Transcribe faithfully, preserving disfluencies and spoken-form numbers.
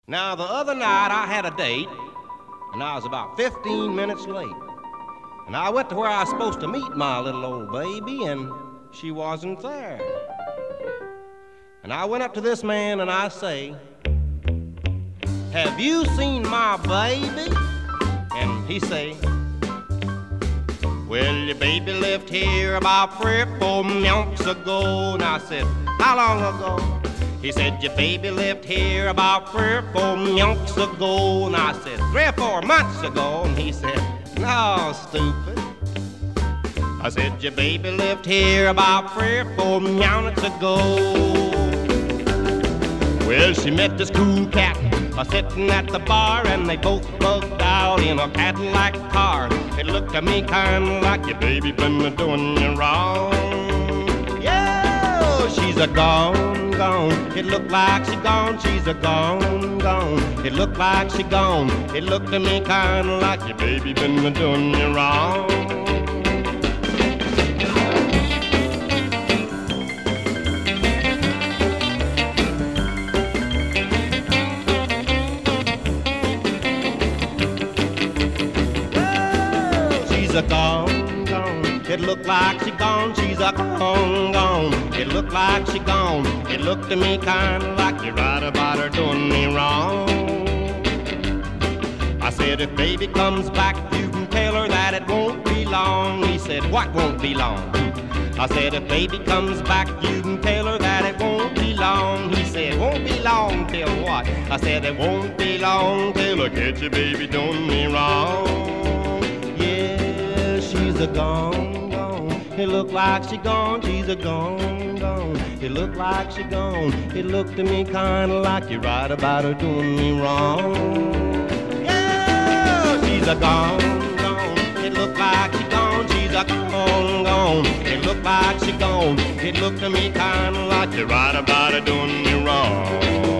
Now, the other night I had a date, and I was about fifteen minutes late. And I went to where I was supposed to meet my little old baby, and she wasn't there. And I went up to this man and I say, "Have you seen my baby?" And he say, "Well, your baby left here about three or four months ago." And I said, "How long ago?" He said, "Your baby left here about three or four months ago." And I said, "Three or four months ago?" And he said, "No, stupid." I said, "Your baby left here about three or four months ago." Well, she met this cool cat a sitting at the bar, and they both bugged out in a Cadillac car. It looked to me kind of like your baby been doing you wrong. Yeah, she's a gone, gone. It looked like she gone. She's a gone, gone. It looked like she gone. It looked to me kind of like your baby been doing you wrong. She's a gone, gone. It looked like she gone. She's a gone, gone. It looked like she gone. It looked to me kinda like you're right about her doing me wrong. I said, "If baby comes back, you can tell her that it won't be long." He said, "What won't be long?" I said, "If baby comes back, you can tell her that it won't be long." He said, "Won't be long till what?" I said, "It won't be long till I catch your baby doing me wrong." She's a gone, gone. It looked like she gone. She's a gone, gone. It looked like she gone. It looked to me kinda like you're right about her doing me wrong. Yeah, she's a gone, gone. It looked like she gone. She's a gone, gone. It looked like she gone. It looked to me kinda like you're right about her doing me wrong.